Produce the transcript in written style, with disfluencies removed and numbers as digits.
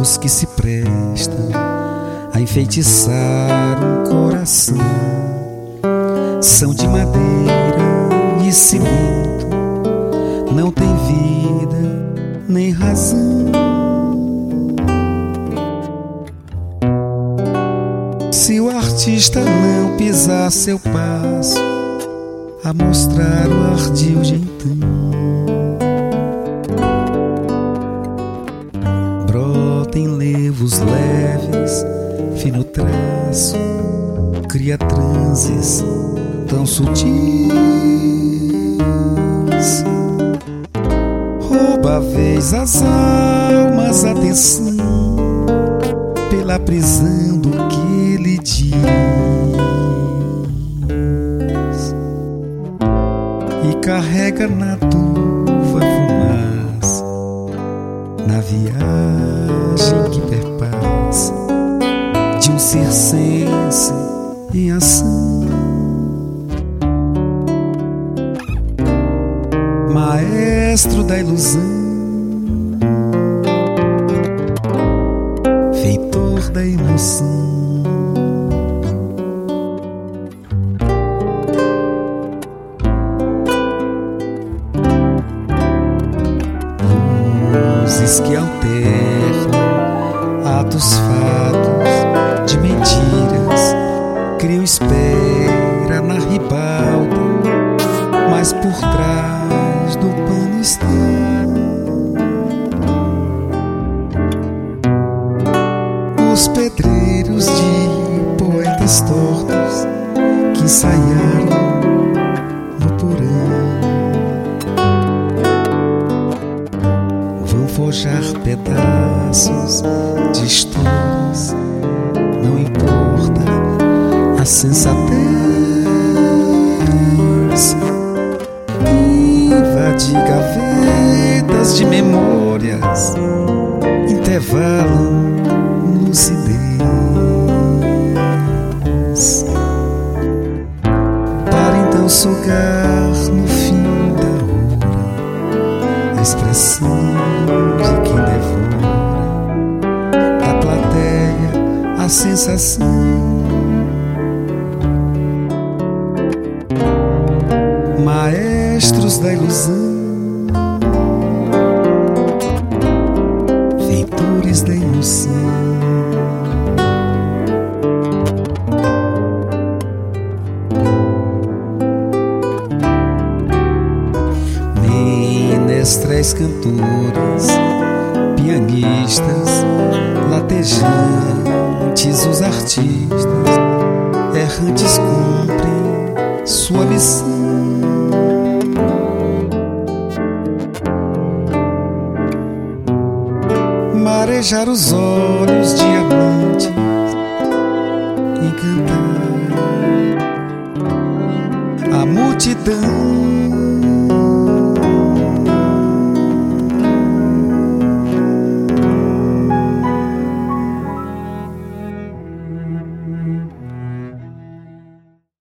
barcos que se prestam a enfeitiçar um coração. São de madeira e cimento, não tem vida nem razão. Se o artista não pisar seu passo a mostrar o ardil de então, brota em levos leves, fino traço, cria transes tão sutis, rouba a vez as almas, atenção pela prisão do que ele diz, e carrega na turva fumaça, na viagem que perpassa de um circense em ação. Maestro da ilusão, feitor da emoção, luzes que alternam atos, fatos de mentiras, criam espera na ribalta, mas por trás do pano estão os pedreiros de poetas tortos que ensaiaram no porão. Vão forjar pedaços de histórias, não importa a sensatez, invadir gavetas de memórias, intervalam lucidez, para então sugar no fim da hora a expressão de quem devora da plateia a sensação. Maestros da ilusão, feitores da emoção, menestréis, cantores, pianistas, latejantes, os artistas errantes cumprem sua missão. Marejar os olhos diamantes, encantar a multidão